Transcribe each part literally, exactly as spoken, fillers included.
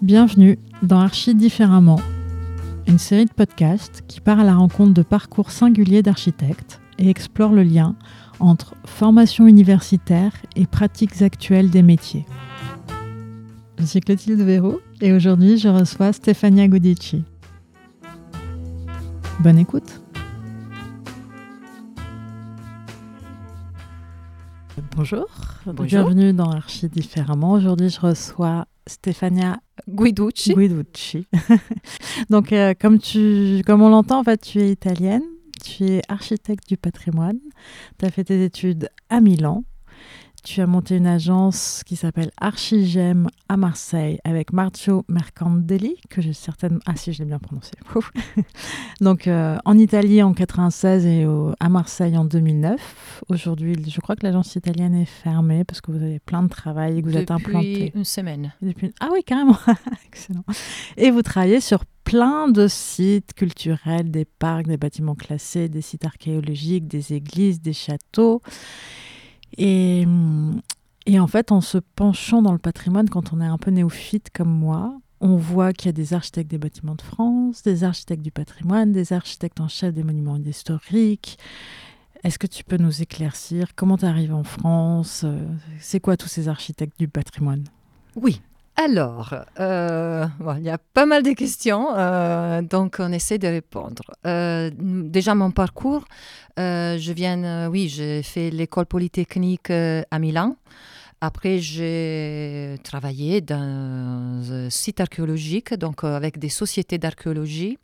Bienvenue dans Archi Différemment, une série de podcasts qui part à la rencontre de parcours singuliers d'architectes et explore le lien entre formation universitaire et pratiques actuelles des métiers. Je suis Clotilde Véraud et aujourd'hui je reçois Stefania Gudici. Bonne écoute. Bonjour, Bonjour. Bienvenue dans Archi Différemment. Aujourd'hui je reçois Stefania Guiducci. Guiducci. Donc, euh, comme, tu, comme on l'entend, en fait, tu es italienne, tu es architecte du patrimoine, tu as fait tes études à Milan, tu as monté une agence qui s'appelle Archigem à Marseille avec Marzio Mercandelli, que j'ai certainement... Ah si, je l'ai bien prononcé. Donc, euh, en Italie en quatre-vingt-seize et au... à Marseille en deux mille neuf. Aujourd'hui, je crois que l'agence italienne est fermée parce que vous avez plein de travail et que vous Depuis êtes implanté. Depuis une semaine. Depuis... Ah oui, carrément. Excellent. Et vous travaillez sur plein de sites culturels, des parcs, des bâtiments classés, des sites archéologiques, des églises, des châteaux. Et, et en fait, en se penchant dans le patrimoine, quand on est un peu néophyte comme moi, on voit qu'il y a des architectes des bâtiments de France, des architectes du patrimoine, des architectes en chef des monuments historiques. Est-ce que tu peux nous éclaircir comment tu arrives en France? C'est quoi tous ces architectes du patrimoine? Oui. Alors, euh, bon, il y a pas mal de questions, euh, donc on essaie de répondre. Euh, déjà, mon parcours, euh, je viens, euh, oui, j'ai fait l'école polytechnique euh, à Milan. Après, j'ai travaillé dans un site archéologique, donc euh, avec des sociétés d'archéologie.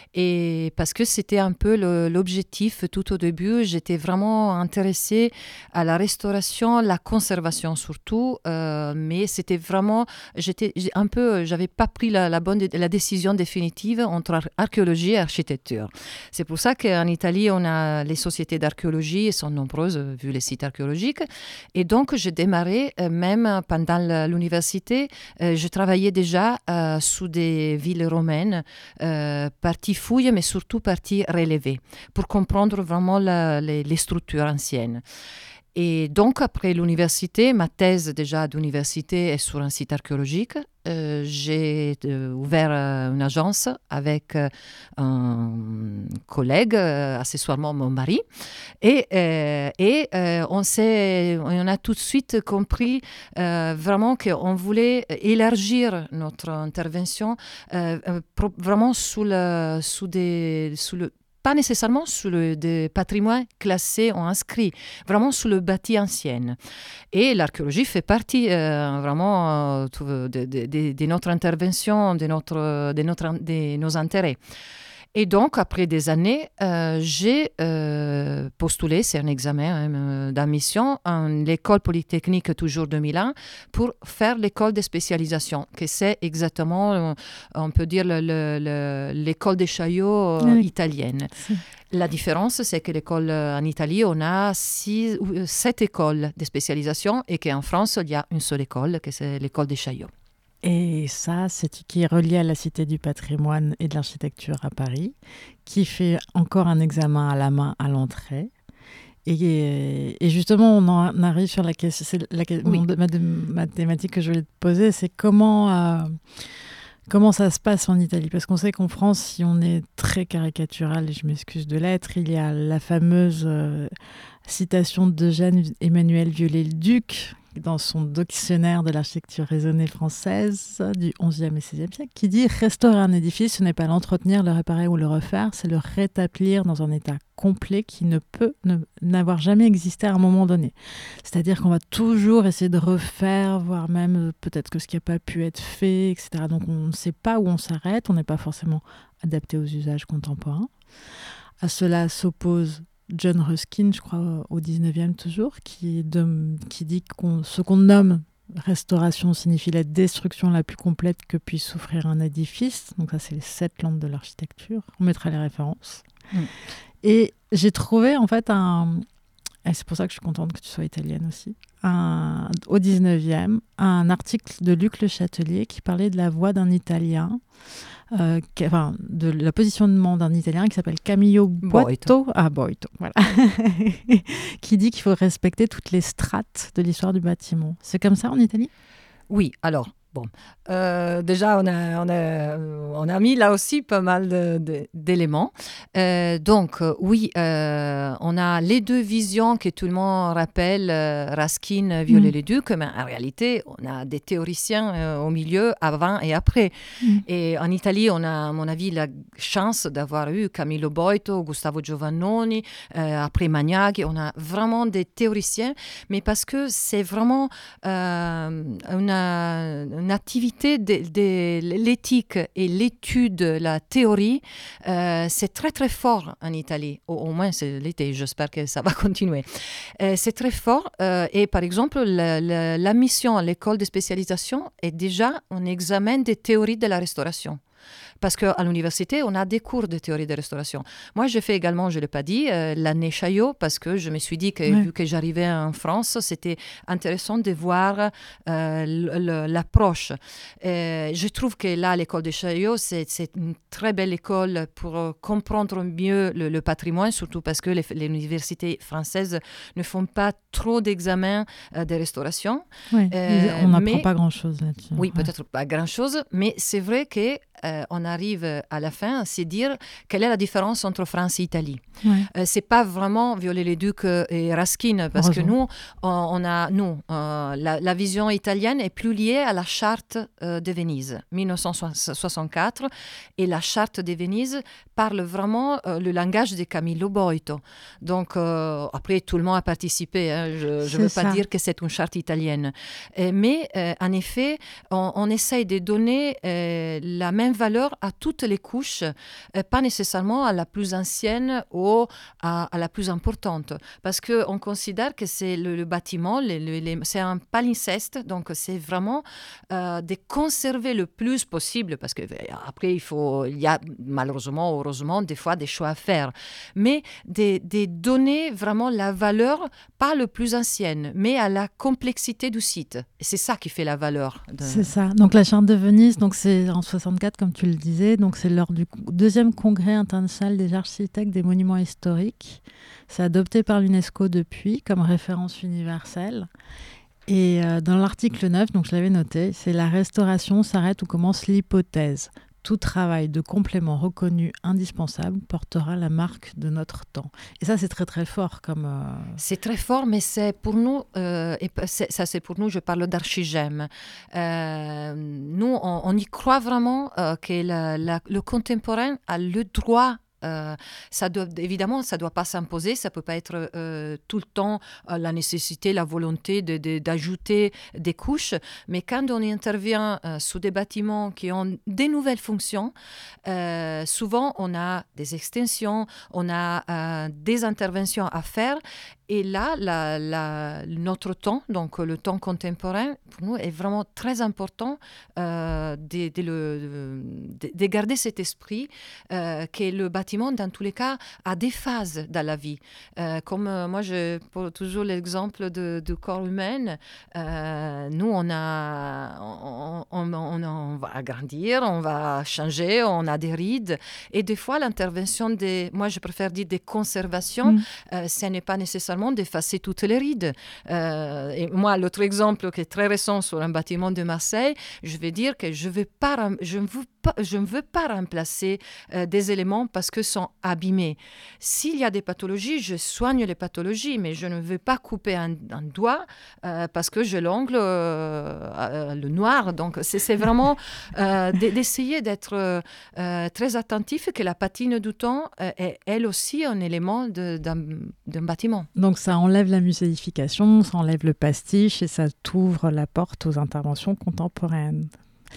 Et parce que c'était un peu le, l'objectif tout au début, j'étais vraiment intéressée à la restauration, la conservation surtout, euh, mais c'était vraiment, j'étais un peu, j'avais pas pris la, la bonne, la décision définitive entre ar- archéologie et architecture. C'est pour ça qu'en Italie, on a les sociétés d'archéologie, elles sont nombreuses vu les sites archéologiques, et donc j'ai démarré euh, même pendant la, l'université, euh, je travaillais déjà euh, sous des villes romaines, euh, parties fouilles, mais surtout partie relevée, pour comprendre vraiment la, les, les structures anciennes. Et donc, après l'université, ma thèse déjà d'université est sur un site archéologique. Euh, j'ai euh, ouvert euh, une agence avec euh, un collègue, euh, accessoirement mon mari. Et, euh, et euh, on, s'est, on a tout de suite compris euh, vraiment qu'on voulait élargir notre intervention euh, pro- vraiment sous, le, sous, des, sous le pas nécessairement sur le des patrimoines classés ou inscrits, vraiment sur le bâti ancien. Et l'archéologie fait partie euh, vraiment euh, de, de, de, de notre intervention, de, notre, de, notre, de nos intérêts. Et donc, après des années, euh, j'ai euh, postulé, c'est un examen hein, d'admission, à l'école polytechnique toujours de Milan pour faire l'école de spécialisation, que c'est exactement, on peut dire, le, le, le, l'école des Chaillot euh, oui. italienne. Si. La différence, c'est que l'école en Italie, on a six, sept écoles de spécialisation et qu'en France, il y a une seule école, que c'est l'école des Chaillot. Et ça, c'est qui est relié à la Cité du patrimoine et de l'architecture à Paris, qui fait encore un examen à la main à l'entrée. Et, et justement, on en arrive sur la question, c'est la, oui. mon, ma, ma thématique que je voulais te poser, c'est comment, euh, comment ça se passe en Italie. Parce qu'on sait qu'en France, si on est très caricatural, et je m'excuse de l'être, il y a la fameuse euh, citation d'Eugène Emmanuel Viollet-le-Duc, dans son dictionnaire de l'architecture raisonnée française du onzième et seizième siècle, qui dit « Restaurer un édifice, ce n'est pas l'entretenir, le réparer ou le refaire, c'est le rétablir dans un état complet qui ne peut ne, n'avoir jamais existé à un moment donné. » C'est-à-dire qu'on va toujours essayer de refaire, voire même peut-être que ce qui n'a pas pu être fait, et cetera. Donc on ne sait pas où on s'arrête, on n'est pas forcément adapté aux usages contemporains. À cela s'oppose John Ruskin, je crois, au dix-neuvième toujours, qui, de, qui dit que ce qu'on nomme restauration signifie la destruction la plus complète que puisse souffrir un édifice. Donc ça, c'est les sept langues de l'architecture. On mettra les références. Mm. Et j'ai trouvé, en fait, un... Et c'est pour ça que je suis contente que tu sois italienne aussi. Un, au dix-neuvième, un article de Luc Le Chatelier qui parlait de la voix d'un Italien, euh, qui, enfin, de la positionnement d'un Italien qui s'appelle Camillo Boito, ah, Boito, voilà, qui dit qu'il faut respecter toutes les strates de l'histoire du bâtiment. C'est comme ça en Italie ? Oui, alors, Bon, euh, déjà, on a, on, a, on a mis là aussi pas mal de, de, d'éléments. Euh, donc, euh, oui, euh, on a les deux visions que tout le monde rappelle, euh, Raskin, Viollet-le-Duc, mmh. mais en réalité, on a des théoriciens euh, au milieu, avant et après. Mmh. Et en Italie, on a, à mon avis, la chance d'avoir eu Camillo Boito, Gustavo Giovannoni, euh, après Magnaghi. On a vraiment des théoriciens, mais parce que c'est vraiment euh, une... une activité de, de l'éthique et l'étude, la théorie, euh, c'est très très fort en Italie. Au, au moins c'est l'été, j'espère que ça va continuer. Euh, c'est très fort euh, et par exemple la, la, la mission à l'école de spécialisation est déjà un examen des théories de la restauration. Parce qu'à l'université, on a des cours de théorie de restauration. Moi, j'ai fait également, je ne l'ai pas dit, euh, l'année Chaillot, parce que je me suis dit que, ouais. vu que j'arrivais en France, c'était intéressant de voir euh, le, l'approche. Euh, je trouve que là, l'école de Chaillot, c'est, c'est une très belle école pour euh, comprendre mieux le, le patrimoine, surtout parce que les, les universités françaises ne font pas trop d'examens euh, de restauration. Ouais, euh, on n'apprend pas grand-chose là-dessus. Oui, ouais. peut-être pas grand-chose, mais c'est vrai que Euh, on arrive à la fin à se dire quelle est la différence entre France et Italie. Ouais. Euh, c'est pas vraiment Viollet-le-Duc et Raskin, parce que nous, on, on a, nous euh, la, la vision italienne est plus liée à la charte euh, de Venise, dix-neuf cent soixante-quatre, et la charte de Venise parle vraiment euh, le langage de Camillo Boito. Donc, euh, après, tout le monde a participé, hein, je ne veux pas dire que c'est une charte italienne. Euh, mais, euh, en effet, on, on essaye de donner euh, la même valeur à toutes les couches, euh, pas nécessairement à la plus ancienne ou à, à la plus importante. Parce qu'on considère que c'est le, le bâtiment, les, les, c'est un palimpseste, donc c'est vraiment euh, de conserver le plus possible, parce qu'après, il faut, il y a malheureusement ou heureusement des fois des choix à faire, mais de, de donner vraiment la valeur, pas le plus ancienne, mais à la complexité du site. Et c'est ça qui fait la valeur. De... C'est ça. Donc la charte de Venise, donc c'est en soixante-quatre, comme tu le disais, donc c'est lors du deuxième congrès international des architectes des monuments historiques. C'est adopté par l'UNESCO depuis comme référence universelle. Et euh, dans l'article neuf, donc je l'avais noté, c'est la restauration s'arrête où commence l'hypothèse. Tout travail de complément reconnu indispensable portera la marque de notre temps. Et ça, c'est très, très fort. Comme euh... C'est très fort, mais c'est pour nous, euh, et c'est, ça c'est pour nous, je parle d'Archigem. Euh, nous, on, on y croit vraiment euh, que la, la, le contemporain a le droit. Euh, ça doit, évidemment, ça ne doit pas s'imposer, ça ne peut pas être euh, tout le temps euh, la nécessité, la volonté de, de, d'ajouter des couches, mais quand on intervient euh, sur des bâtiments qui ont des nouvelles fonctions, euh, souvent on a des extensions, on a euh, des interventions à faire. Et là, la, la, notre temps, donc le temps contemporain, pour nous, est vraiment très important euh, de, de, le, de, de garder cet esprit euh, que le bâtiment, dans tous les cas, a des phases dans la vie. Euh, comme euh, moi, je prends toujours l'exemple de, du corps humain. Euh, nous, on, a, on, on, on, on va grandir, on va changer, on a des rides. Et des fois, l'intervention des, moi, je préfère dire des conservations, mmh. euh, ce n'est pas nécessairement d'effacer toutes les rides. Euh, et moi, l'autre exemple qui est très récent sur un bâtiment de Marseille, je vais dire que je vais pas, je ne veux pas, je ne veux pas remplacer euh, des éléments parce qu'ils sont abîmés. S'il y a des pathologies, je soigne les pathologies, mais je ne veux pas couper un, un doigt euh, parce que j'ai l'ongle euh, euh, le noir. Donc, c'est, c'est vraiment euh, d'essayer d'être euh, très attentif que la patine du temps euh, est elle aussi un élément de, d'un, d'un bâtiment. Donc, ça enlève la muséification, ça enlève le pastiche et ça t'ouvre la porte aux interventions contemporaines.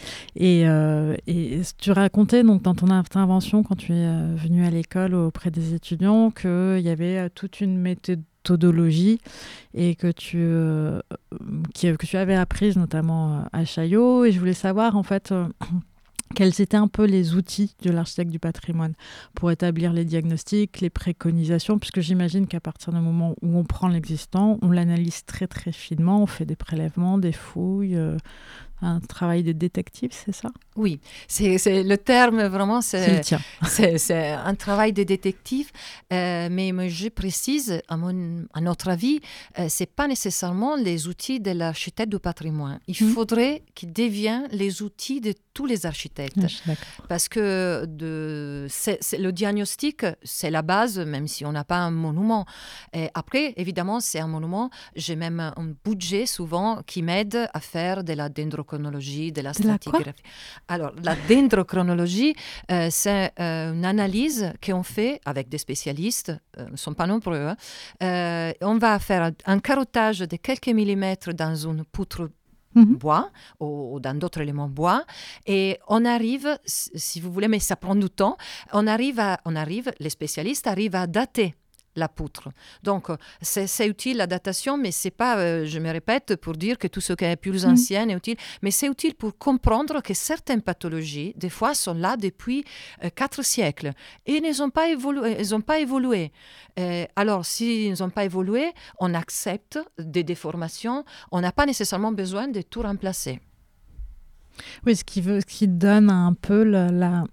Et, euh, et tu racontais donc, dans ton intervention, quand tu es euh, venu à l'école auprès des étudiants, qu'il y avait euh, toute une méthodologie et que tu, euh, qui, que tu avais apprise notamment à Chaillot. Et je voulais savoir, en fait... Euh, quels étaient un peu les outils de l'architecte du patrimoine pour établir les diagnostics, les préconisations, puisque j'imagine qu'à partir du moment où on prend l'existant, on l'analyse très très finement, on fait des prélèvements, des fouilles, euh, un travail de détective, c'est ça? Oui, c'est, c'est le terme vraiment, c'est, c'est le tien. c'est, c'est un travail de détective, euh, mais, mais je précise, à, mon, à notre avis, euh, ce n'est pas nécessairement les outils de l'architecte du patrimoine. Il mmh. faudrait qu'ils deviennent les outils de tous les architectes. Ah, parce que de, c'est, c'est, le diagnostic, c'est la base, même si on n'a pas un monument. Et après, évidemment, c'est un monument. J'ai même un budget souvent qui m'aide à faire de la dendrochronologie, de la stratigraphie. Alors, la dendrochronologie, euh, c'est euh, une analyse qu'on fait avec des spécialistes, euh, ne sont pas nombreux. Hein. Euh, on va faire un carottage de quelques millimètres dans une poutre mm-hmm. bois ou, ou dans d'autres éléments bois, et on arrive, si vous voulez, mais ça prend du temps, on arrive, à, on arrive les spécialistes arrivent à dater la poutre. Donc, c'est, c'est utile la datation, mais c'est pas, euh, je me répète, pour dire que tout ce qui est plus ancien mmh. est utile, mais c'est utile pour comprendre que certaines pathologies, des fois, sont là depuis euh, quatre siècles et elles n'ont pas évolué. Elles ont pas évolué. Euh, alors, s'ils n'ont pas évolué, on accepte des déformations. On n'a pas nécessairement besoin de tout remplacer. Oui, ce qui, veut, ce qui donne un peu la... la...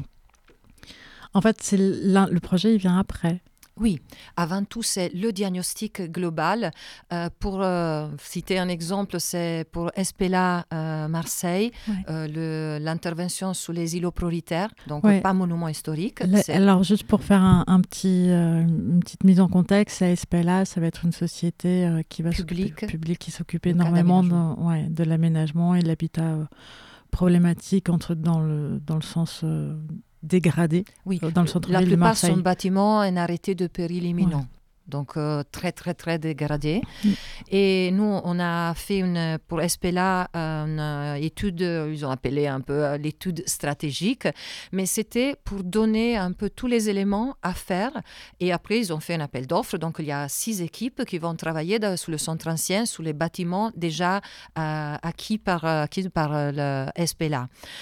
En fait, c'est le projet, il vient après. Oui, avant tout, c'est le diagnostic global. Euh, pour euh, citer un exemple, c'est pour Espela euh, Marseille, ouais. euh, le, l'intervention sous les îlots prioritaires, donc ouais. pas monument historique. La, alors, juste pour faire un, un petit, euh, une petite mise en contexte, la Espela, ça va être une société euh, qui va publique, publique qui s'occupe énormément de, ouais, de l'aménagement et de l'habitat euh, problématique entre, dans, le, dans le sens... Euh, dégradé oui. dans le centre-ville de Marseille. La plupart sont bâtiments en arrêté de péril imminent. Ouais. Donc, euh, très, très, très dégradé. Mm. Et nous, on a fait, une, pour Espela, une euh, étude, ils ont appelé un peu euh, l'étude stratégique, mais c'était pour donner un peu tous les éléments à faire. Et après, ils ont fait un appel d'offres. Donc, il y a six équipes qui vont travailler dans, sous le centre ancien, sous les bâtiments déjà euh, acquis par, acquis par euh, Espela.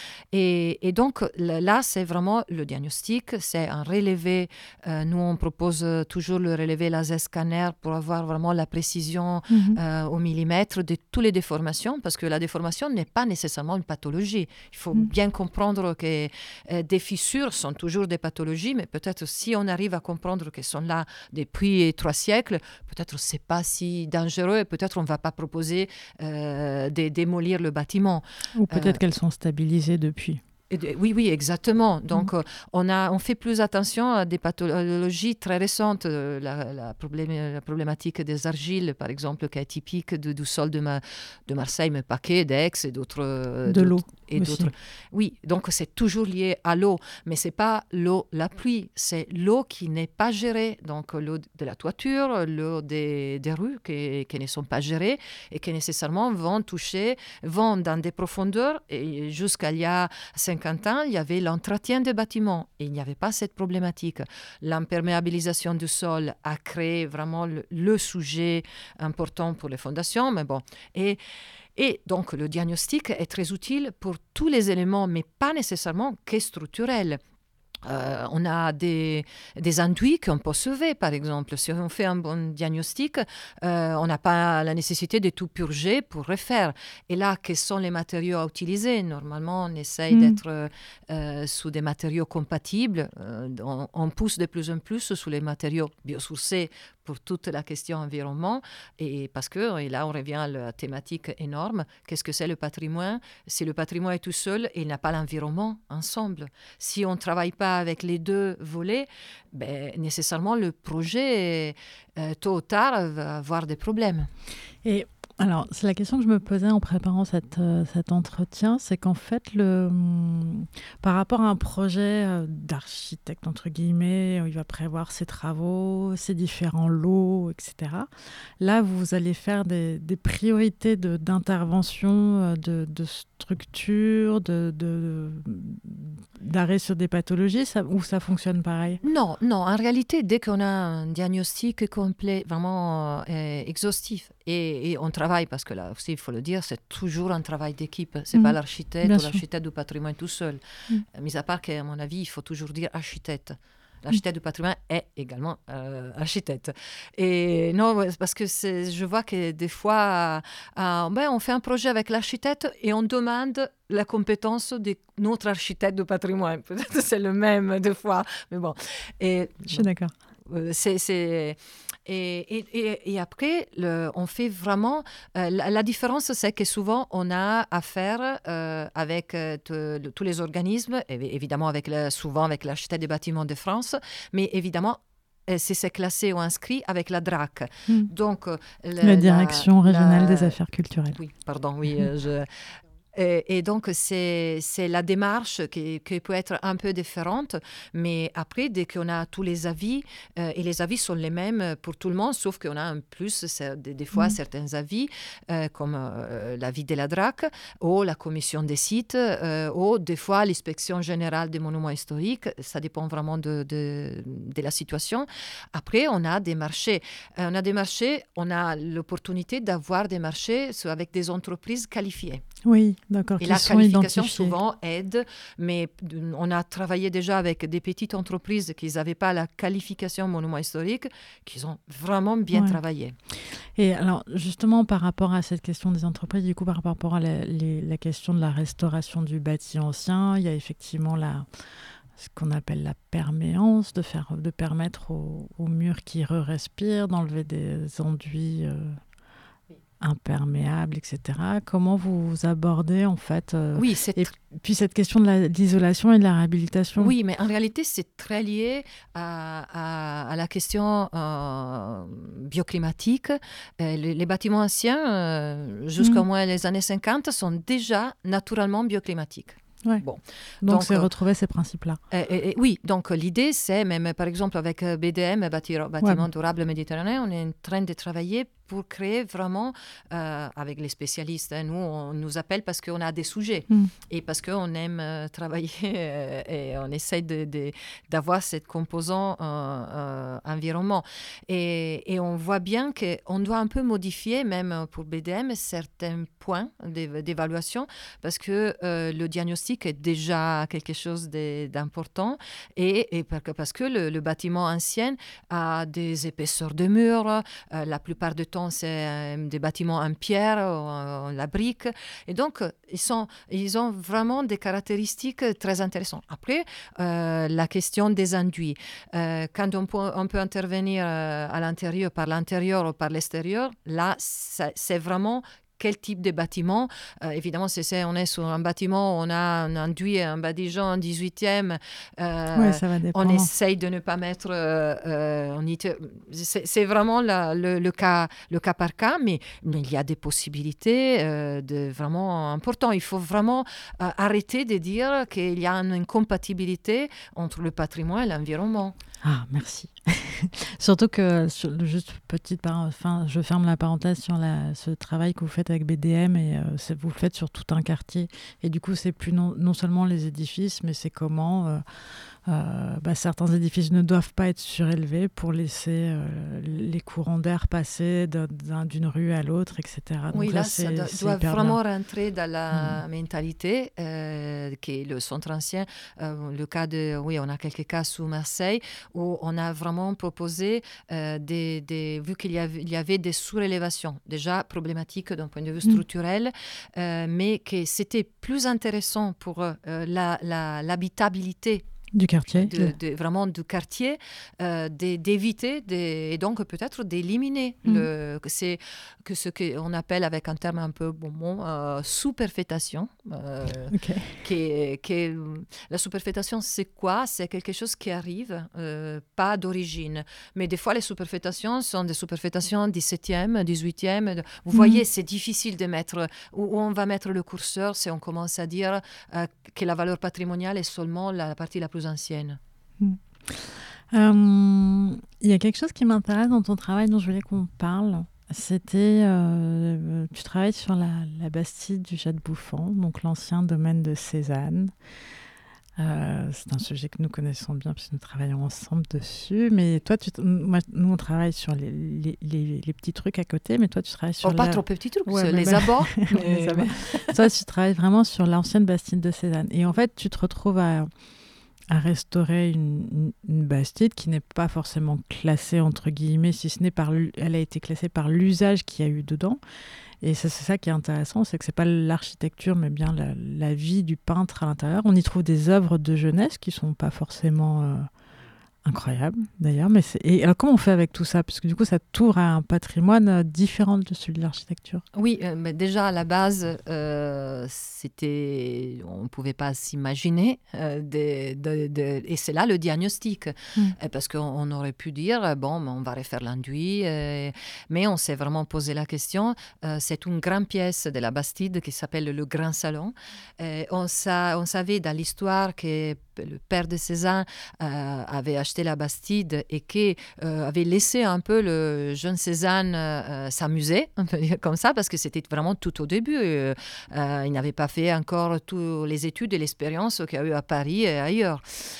Et, et donc, là, c'est vraiment le diagnostic, c'est un relevé. Euh, nous, on propose toujours le relevé laser scanner pour avoir vraiment la précision mm-hmm. euh, au millimètre de toutes les déformations, parce que la déformation n'est pas nécessairement une pathologie. Il faut mm. bien comprendre que euh, des fissures sont toujours des pathologies, mais peut-être si on arrive à comprendre qu'elles sont là depuis trois siècles, peut-être c'est pas si dangereux et peut-être on ne va pas proposer euh, de démolir le bâtiment. Ou peut-être euh, qu'elles sont stabilisées depuis. Oui, oui, exactement. Donc, mmh. on, a, on fait plus attention à des pathologies très récentes. La, la, problém, la problématique des argiles, par exemple, qui est typique de, du sol de, ma, de Marseille, mais pas que, d'Aix et d'autres... De d'autres, l'eau et aussi. D'autres. Oui, donc c'est toujours lié à l'eau. Mais ce n'est pas l'eau, la pluie, c'est l'eau qui n'est pas gérée. Donc, l'eau de la toiture, l'eau des, des rues qui, qui ne sont pas gérées et qui nécessairement vont toucher, vont dans des profondeurs. Et jusqu'à il y a cinquante ans, il y avait l'entretien des bâtiments et il n'y avait pas cette problématique. L'imperméabilisation du sol a créé vraiment le, le sujet important pour les fondations, mais bon. Et, et donc, le diagnostic est très utile pour tous les éléments, mais pas nécessairement que structurels. Euh, on a des, des enduits qu'on peut sauver, par exemple. Si on fait un bon diagnostic, euh, on n'a pas la nécessité de tout purger pour refaire. Et là, quels sont les matériaux à utiliser? Normalement, on essaye mmh. d'être euh, sous des matériaux compatibles. Euh, on, on pousse de plus en plus sous les matériaux biosourcés pour toute la question environnement. Et parce que et là, on revient à la thématique énorme. Qu'est-ce que c'est le patrimoine? Si le patrimoine est tout seul, il n'a pas l'environnement ensemble. Si on ne travaille pas avec les deux volets, ben, nécessairement le projet, euh, tôt ou tard, va avoir des problèmes. Et alors, c'est la question que je me posais en préparant cette, euh, cet entretien, c'est qu'en fait, le, hum, par rapport à un projet euh, d'architecte, entre guillemets, où il va prévoir ses travaux, ses différents lots, et cetera, là, vous allez faire des, des priorités de, d'intervention, de, de structure, de, de, d'arrêt sur des pathologies, ça, ou ça fonctionne pareil? Non, non. En réalité, dès qu'on a un diagnostic complet, vraiment euh, exhaustif, et, et on travaille, parce que là aussi, il faut le dire, c'est toujours un travail d'équipe. Ce n'est mmh. pas l'architecte Bien ou sûr. l'architecte du patrimoine tout seul. Mmh. Mis à part qu'à mon avis, il faut toujours dire architecte. l'architecte du patrimoine est également euh, architecte. Et non, parce que c'est, je vois que des fois, euh, ben, on fait un projet avec l'architecte et on demande la compétence de notre architecte du patrimoine. Peut-être c'est le même des fois, mais bon. Et, je suis d'accord. C'est, c'est... Et, et, et après, le, on fait vraiment... Euh, la, la différence, c'est que souvent, on a affaire euh, avec euh, t- tous les organismes, évidemment avec le, souvent avec l'architecte des bâtiments de France, mais évidemment, c'est, c'est classé ou inscrit avec la D R A C. Mmh. Donc, le, la Direction la, régionale la... des affaires culturelles. Oui, pardon, oui, euh, je... Et, et donc, c'est, c'est la démarche qui, qui peut être un peu différente. Mais après, dès qu'on a tous les avis, euh, et les avis sont les mêmes pour tout le monde, sauf qu'on a en plus, des, des fois, mmh. certains avis, euh, comme euh, l'avis de la D R A C, ou la commission des sites, euh, ou des fois l'inspection générale des monuments historiques. Ça dépend vraiment de, de, de la situation. Après, on a des marchés. Euh, on a des marchés, on a l'opportunité d'avoir des marchés avec des entreprises qualifiées. Oui, d'accord. Et la qualification souvent aide, mais on a travaillé déjà avec des petites entreprises qui n'avaient pas la qualification monument historique, qui ont vraiment bien ouais. travaillé. Et alors, justement, par rapport à cette question des entreprises, du coup, par rapport à la, les, la question de la restauration du bâti ancien, il y a effectivement la... ce qu'on appelle la perméance, de, faire, de permettre aux, aux murs qui re-respirent, d'enlever des enduits euh, imperméables, et cetera. Comment vous abordez, en fait euh, Oui, c'est... Et puis cette question de, la, de l'isolation et de la réhabilitation. Oui, mais en réalité, c'est très lié à, à, à la question euh, bioclimatique. Euh, les, les bâtiments anciens, euh, jusqu'au mmh. moins les années cinquante, sont déjà naturellement bioclimatiques. Ouais. Bon. Donc, donc c'est euh, retrouver ces principes-là. Et, et, et, oui, donc l'idée, c'est même, par exemple, avec B D M, Bâtiment ouais. durable méditerranéen, on est en train de travailler pour créer vraiment, euh, avec les spécialistes, hein, nous, on nous appelle parce qu'on a des sujets mm. et parce qu'on aime euh, travailler euh, et on essaie de, de, d'avoir cette composant euh, euh, environnement. Et, et on voit bien qu'on doit un peu modifier, même pour B D M, certains points d'évaluation parce que euh, le diagnostic est déjà quelque chose de, d'important et, et parce que le, le bâtiment ancien a des épaisseurs de murs, euh, la plupart du temps c'est euh, des bâtiments en pierre, en, en la brique. Et donc, ils, sont, ils ont vraiment des caractéristiques très intéressantes. Après, euh, la question des enduits. Euh, quand on peut, on peut intervenir euh, à l'intérieur, par l'intérieur ou par l'extérieur, là, ça, c'est vraiment... quel type de bâtiment. Euh, évidemment, c'est, c'est, on est sur un bâtiment, on a un enduit, un badigeon dix-huitième. Euh, ouais, ça va dépendre. On essaye de ne pas mettre... Euh, euh, on y te... c'est, c'est vraiment la, le, le, cas, le cas par cas, mais, mais il y a des possibilités euh, de vraiment importantes. Il faut vraiment euh, arrêter de dire qu'il y a une incompatibilité entre le patrimoine et l'environnement. Ah, merci. Surtout que, sur, juste petite par... enfin, je ferme la parenthèse sur la, ce travail que vous faites avec B D M et euh, c'est, vous le faites sur tout un quartier. Et du coup, c'est plus non, non seulement les édifices, mais c'est comment euh, euh, bah, certains édifices ne doivent pas être surélevés pour laisser euh, les courants d'air passer d'un, d'un, d'une rue à l'autre, et cetera. Donc oui, là, là ça doit, doit vraiment bien. Rentrer dans la mmh. mentalité euh, qui est le centre ancien. Euh, le cas de, oui, on a quelques cas sous Marseille où on a vraiment proposé, euh, des, des, vu qu'il y avait, il y avait des surélévations, déjà problématiques d'un point de vue structurel, mmh. euh, mais que c'était plus intéressant pour euh, la, la, l'habitabilité du quartier, de, de, vraiment du quartier, euh, d'éviter de, et donc peut-être d'éliminer mmh. le, c'est, que ce qu'on appelle avec un terme un peu bon mot, euh, superfétation. Euh, okay. qui, qui, la superfétation, c'est quoi? C'est quelque chose qui arrive, euh, pas d'origine. Mais des fois, les superfétations sont des superfétations dix-septième, dix-huitième. Vous mmh. voyez, c'est difficile de mettre, où, où on va mettre le curseur si on commence à dire euh, que la valeur patrimoniale est seulement la partie la plus ancienne. Mmh. Euh, il y a quelque chose qui m'intéresse dans ton travail dont je voulais qu'on parle. C'était, euh, tu travailles sur la, la Bastide du Jas de Bouffan, donc l'ancien domaine de Cézanne. Euh, c'est un sujet que nous connaissons bien puisque nous travaillons ensemble dessus. Mais toi, tu, moi, nous, on travaille sur les, les, les, les petits trucs à côté, mais toi, tu travailles sur... Oh, pas la... trop petits trucs, ouais, les bah... abords. les abords. Toi, tu travailles vraiment sur l'ancienne Bastide de Cézanne. Et en fait, tu te retrouves à... à restaurer une, une, une bastide qui n'est pas forcément classée entre guillemets, si ce n'est par... Elle a été classée par l'usage qu'il y a eu dedans. Et ça, c'est ça qui est intéressant, c'est que c'est pas l'architecture, mais bien la, la vie du peintre à l'intérieur. On y trouve des œuvres de jeunesse qui sont pas forcément euh, incroyables, d'ailleurs. Mais c'est... Et alors, comment on fait avec tout ça? Parce que du coup, ça t'ouvre à un patrimoine euh, différent de celui de l'architecture. Oui, euh, mais déjà à la base, euh, c'était, on ne pouvait pas s'imaginer. Euh, de, de, de... Et c'est là le diagnostic. Mm. Euh, parce qu'on on aurait pu dire, bon, on va refaire l'enduit. Euh, mais on s'est vraiment posé la question. Euh, c'est une grande pièce de la Bastide qui s'appelle le Grand Salon. Euh, on, sa, on savait dans l'histoire que le père de Cézanne euh, avait acheté la Bastide et qui euh, avait laissé un peu le jeune Cézanne euh, s'amuser, on peut dire comme ça, parce que c'était vraiment tout au début. Euh, euh, il n'avait pas fait encore toutes les études et l'expérience qu'il y a eu à Paris et ailleurs.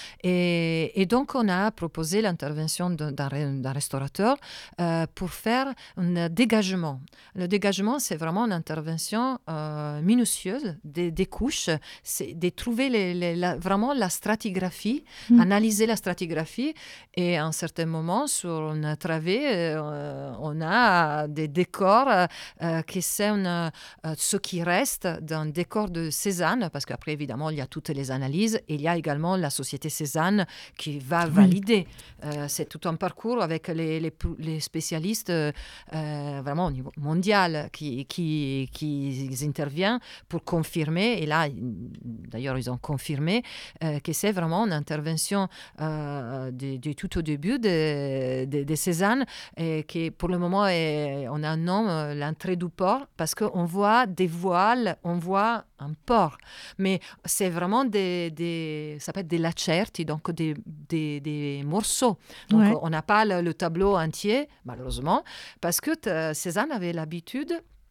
Et, et donc, on a proposé l'intervention d'un, d'un restaurateur euh, pour faire un dégagement. Le dégagement, c'est vraiment une intervention euh, minutieuse des, des couches, c'est de trouver les, les, la, vraiment la stratigraphie, mmh. analyser la stratigraphie. Et à un certain moment, sur une travée, euh, on a des décors euh, qui sont euh, ce qui reste d'un décor de Cézanne, parce qu'après, évidemment, il y a toutes les analyses. Et il y a également la société Cézanne qui va valider. Oui. Euh, c'est tout un parcours avec les, les, les spécialistes euh, vraiment au niveau mondial qui, qui, qui interviennent pour confirmer. Et là, d'ailleurs, ils ont confirmé euh, que c'est vraiment une intervention euh, de, de tout au début de, de, de Cézanne et qui, pour le moment, est, on a un nom, l'entrée du port, parce qu'on voit des voiles, on voit un port. Mais c'est vraiment des, des ça peut être des lacerti, donc des, des, des morceaux. Donc, ouais. on n'a pas le, le tableau entier, malheureusement, parce que t- Cézanne avait l'habitude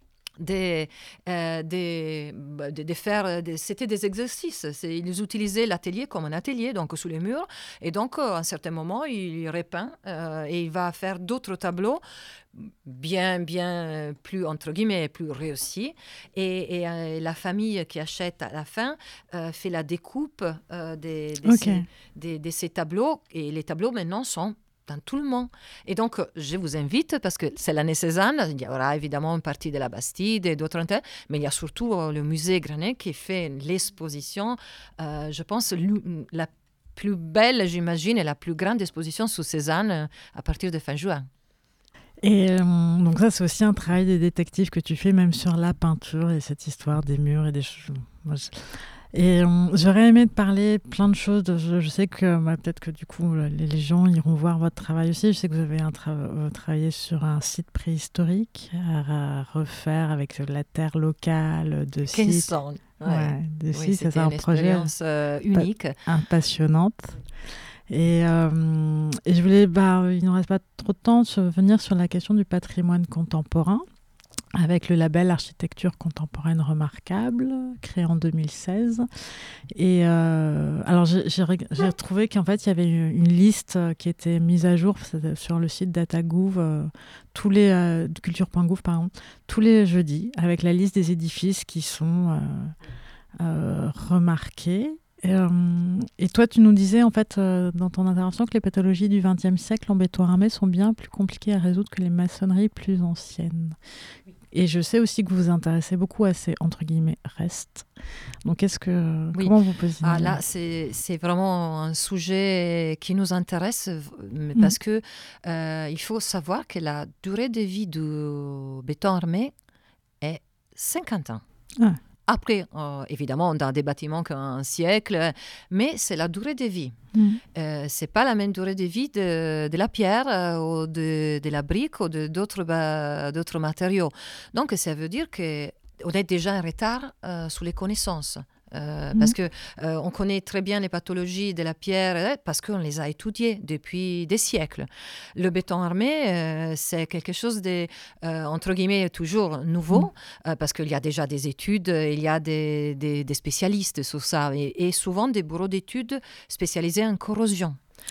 de, euh, de, de, de faire, de, c'était des exercices. C'est, ils utilisaient l'atelier comme un atelier, donc sous les murs. Et donc, à un certain moment, il repeint euh, et il va faire d'autres tableaux bien, bien plus, entre guillemets, plus réussis. Et, et euh, la famille qui achète à la fin euh, fait la découpe euh, de, de, okay. ces, de, de ces tableaux. Et les tableaux, maintenant, sont dans tout le monde. Et donc, je vous invite, parce que c'est l'année Cézanne, il y aura évidemment une partie de la Bastide et d'autres, mais il y a surtout le musée Granet qui fait l'exposition, euh, je pense, la plus belle, j'imagine, et la plus grande exposition sous Cézanne à partir de fin juin. Et euh, donc ça, c'est aussi un travail des détectives que tu fais, même sur la peinture et cette histoire des murs et des choses. Moi, je... Et euh, j'aurais aimé te parler plein de choses. De, je, je sais que bah, peut-être que du coup, les, les gens iront voir votre travail aussi. Je sais que vous avez un tra- vous travaillé sur un site préhistorique à, à refaire avec la terre locale de sites. Ouais. Ouais, de oui, sites, c'était c'est un une projet expérience euh, unique. Pa- passionnante. Et, euh, et je voulais, bah, il ne reste pas trop de temps, de venir sur la question du patrimoine contemporain, avec le label Architecture contemporaine remarquable, créé en deux mille seize. Et euh, alors, j'ai, j'ai, j'ai trouvé qu'en fait, il y avait une liste qui était mise à jour sur le site Datagouv, euh, tous les, euh, culture point gouv, pardon, tous les jeudis, avec la liste des édifices qui sont euh, euh, remarqués. Et, euh, et toi, tu nous disais, en fait, euh, dans ton intervention, que les pathologies du vingtième siècle en béton armé sont bien plus compliquées à résoudre que les maçonneries plus anciennes. Et je sais aussi que vous vous intéressez beaucoup à ces, entre guillemets, restes. Donc, est-ce que, oui. comment vous positionnez ? Ah, là, c'est, c'est vraiment un sujet qui nous intéresse parce mmh. que euh, il faut savoir que la durée de vie du béton armé est cinquante ans. Ah. Après, euh, évidemment, dans des bâtiments qu'un siècle, mais c'est la durée de vie. Mmh. Euh, ce n'est pas la même durée de vie de, de la pierre euh, ou de, de la brique ou de, d'autres, bah, d'autres matériaux. Donc, ça veut dire qu'on est déjà en retard euh, sur les connaissances. Euh, mmh. Parce qu'on euh, connaît très bien les pathologies de la pierre euh, parce qu'on les a étudiées depuis des siècles. Le béton armé, euh, c'est quelque chose de, euh, entre guillemets, toujours nouveau mmh. euh, parce qu'il y a déjà des études, il y a des, des, des spécialistes sur ça et, et souvent des bureaux d'études spécialisés en corrosion. Oui.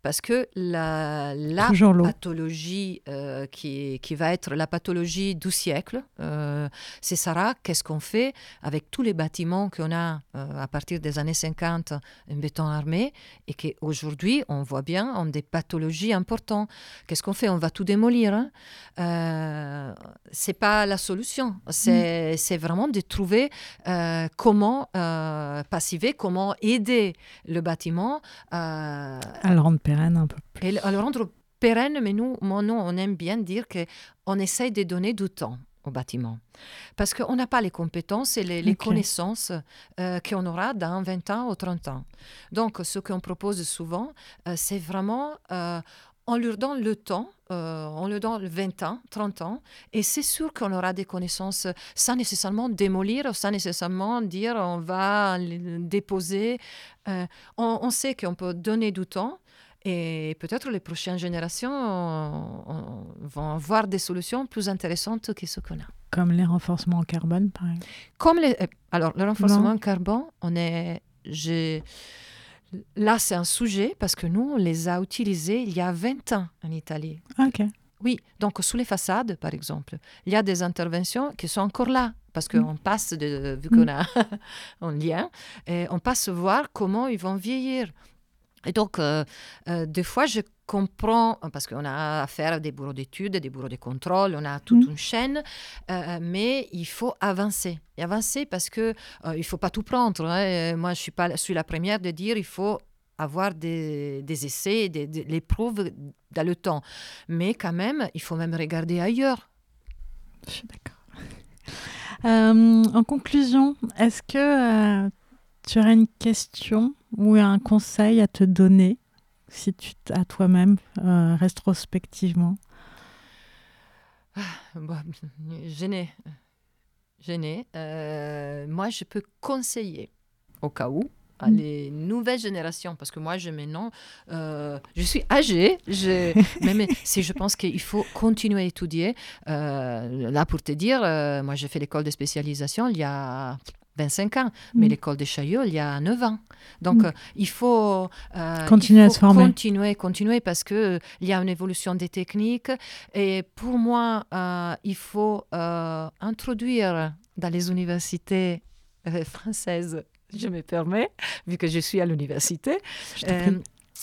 Parce que la, la pathologie euh, qui, qui va être la pathologie du siècle, euh, c'est Sarah, qu'est-ce qu'on fait avec tous les bâtiments qu'on a euh, à partir des années cinquante en béton armé et qu'aujourd'hui, on voit bien, ont des pathologies importantes. Qu'est-ce qu'on fait? On va tout démolir. Hein? Euh, c'est pas la solution. C'est, mmh. c'est vraiment de trouver euh, comment euh, passiver, comment aider le bâtiment euh, à le rendre pérenne un peu plus. Et à le rendre pérenne, mais nous, moi, nous on aime bien dire qu'on essaye de donner du temps au bâtiment. Parce qu'on n'a pas les compétences et les, les okay. connaissances euh, qu'on aura dans vingt ans ou trente ans. Donc, ce qu'on propose souvent, euh, c'est vraiment... Euh, on leur donne le temps, euh, on leur donne vingt ans, trente ans, et c'est sûr qu'on aura des connaissances sans nécessairement démolir, sans nécessairement dire on va les déposer. Euh, on, on sait qu'on peut donner du temps, et peut-être les prochaines générations on, on, vont avoir des solutions plus intéressantes que ce qu'on a. Comme les renforcements en carbone, par exemple. Comme les, alors, le renforcement non. en carbone, on est... J'ai, Là, c'est un sujet parce que nous, on les a utilisés il y a vingt ans en Italie. OK. Oui, donc sous les façades, par exemple, il y a des interventions qui sont encore là parce qu'on mmh. passe, de, vu qu'on a un lien, et on passe voir comment ils vont vieillir. Et donc, euh, euh, des fois, je comprends, parce qu'on a affaire à des bureaux d'études, des bureaux de contrôle, on a toute mmh. une chaîne, euh, mais il faut avancer. Et avancer parce qu'il euh, ne faut pas tout prendre. Hein. Moi, je suis, pas, je suis la première de dire qu'il faut avoir des, des essais, des, des, les preuves dans le temps. Mais quand même, il faut même regarder ailleurs. Je suis d'accord. Euh, en conclusion, est-ce que... Euh... tu aurais une question ou un conseil à te donner, si tu à toi-même, euh, rétrospectivement? ah, bon, Gêné. Gêné. Euh, moi, je peux conseiller, au cas où, à mm. les nouvelles générations, parce que moi, je, maintenant, euh, je suis âgée, je, même si je pense qu'il faut continuer à étudier. Euh, là, pour te dire, euh, moi, j'ai fait l'école de spécialisation il y a... vingt-cinq ans, mais mmh. l'école de Chaillot, il y a neuf ans. Donc, mmh. euh, il faut, euh, continuer il faut à se former. Continuer, continuer parce qu'il euh, y a une évolution des techniques. Et pour moi, euh, il faut euh, introduire dans les universités euh, françaises, je me permets, vu que je suis à l'université, euh,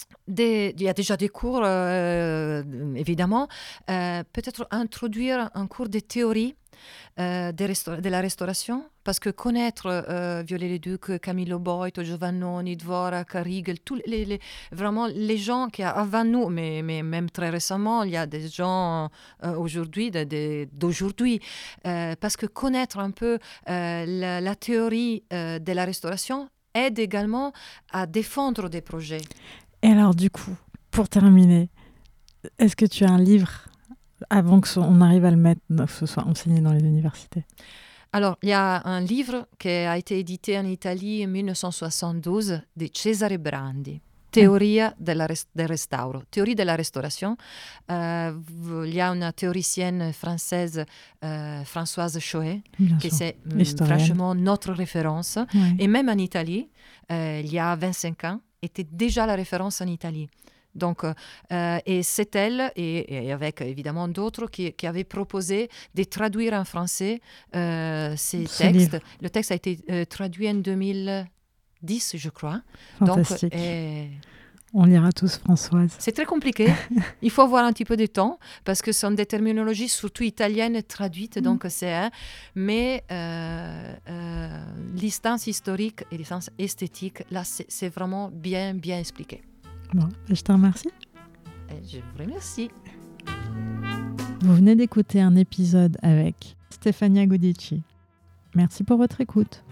Des, il y a déjà des cours, euh, évidemment. Euh, peut-être introduire un cours de théorie euh, de, resta- de la restauration, parce que connaître euh, Viollet-le-Duc, Camillo Boito, Giovannoni, Dvorak, Riegel, tous les, les, vraiment les gens qui avant nous, mais, mais même très récemment, il y a des gens euh, aujourd'hui, de, de, d'aujourd'hui, euh, parce que connaître un peu euh, la, la théorie euh, de la restauration aide également à défendre des projets. Et alors, du coup, pour terminer, est-ce que tu as un livre avant qu'on arrive à le mettre, que ce soit enseigné dans les universités? Alors, il y a un livre qui a été édité en Italie en dix-neuf cent soixante-douze de Cesare Brandi, Teoria mm. della res- del restauro, théorie de la restauration. Euh, il y a une théoricienne française, euh, Françoise Choët, qui c'est mm, franchement notre référence. Oui. Et même en Italie, euh, il y a vingt-cinq ans, était déjà la référence en Italie. Donc, euh, et c'est elle, et, et avec évidemment d'autres, qui, qui avaient proposé de traduire en français euh, ces Ce textes. Livre. Le texte a été euh, traduit en deux mille dix, je crois. Fantastique. Donc, et... on lira tous, Françoise. C'est très compliqué. Il faut avoir un petit peu de temps, parce que ce sont des terminologies surtout italiennes traduites, mmh. donc c'est un... Mais euh, euh, l'instance historique et l'instance esthétique, là, c'est, c'est vraiment bien, bien expliqué. Bon, je te remercie. Et je vous remercie. Vous venez d'écouter un épisode avec Stefania Gudici. Merci pour votre écoute.